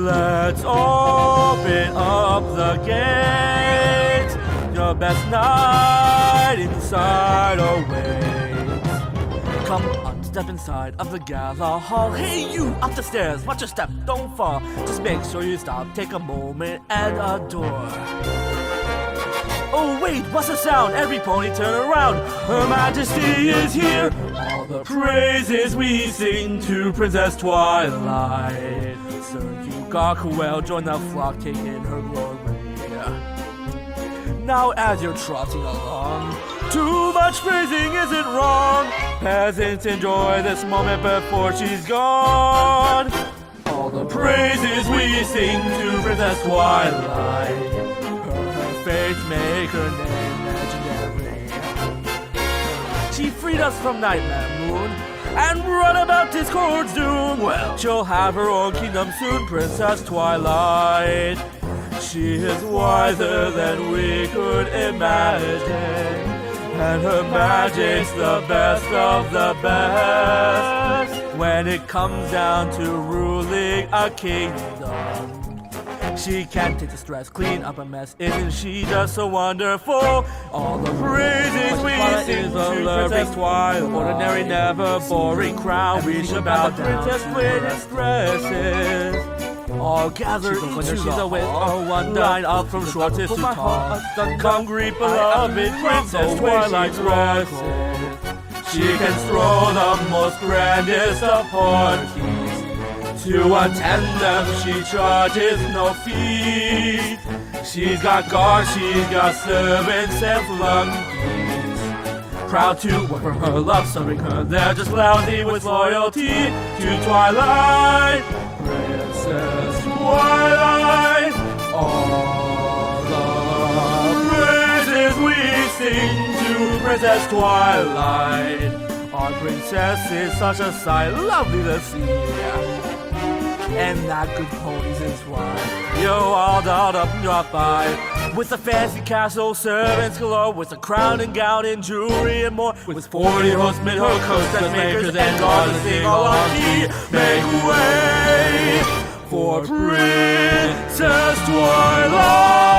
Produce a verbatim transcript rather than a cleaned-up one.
Let's open up the gates. Your best night inside awaits. Come on, step inside of the gala hall. Hey, you up the stairs, watch your step, don't fall. Just make sure you stop, take a moment and adore. Oh wait, what's the sound? Every pony turn around. Her Majesty is here. All the praises we sing to Princess Twilight. Sir Yugakuel join the flock, taking her glory. Now as you're trotting along, too much praising isn't wrong. Peasants enjoy this moment before she's gone. All the praises we sing to Princess Twilight. Fates make her name legendary. She freed us from Nightmare Moon and brought about Discord's doom. Well, she'll have her own kingdom soon, Princess Twilight. She is wiser than we could imagine, and her magic's the best of the best. When it comes down to ruling a kingdom, she can't take the stress, clean up a mess. Isn't she just so wonderful? All the praises we sing to Princess Twilight. Ordinary, never boring crown. We should bow down Princess Twilight dresses. All gather into the with oh, one line up from shortest to tall. Come greet beloved Princess Twilight's dresses. She can stroll the most grandest of parties. To attend them she charges no fee. She's got guards, she's got servants and flunkies. Proud to work for her, love serving her. They're just lousy with loyalty to Twilight. Princess Twilight. All the praises we sing to Princess Twilight. Our princess is such a sight, lovely to see. And that good ponies is why you're all dolled up and dropped by. With a fancy castle, servants galore, with a crown and gown and jewelry and more. With forty horsemen, her coast and makers and guards sing all on key. Make way for Princess Twilight.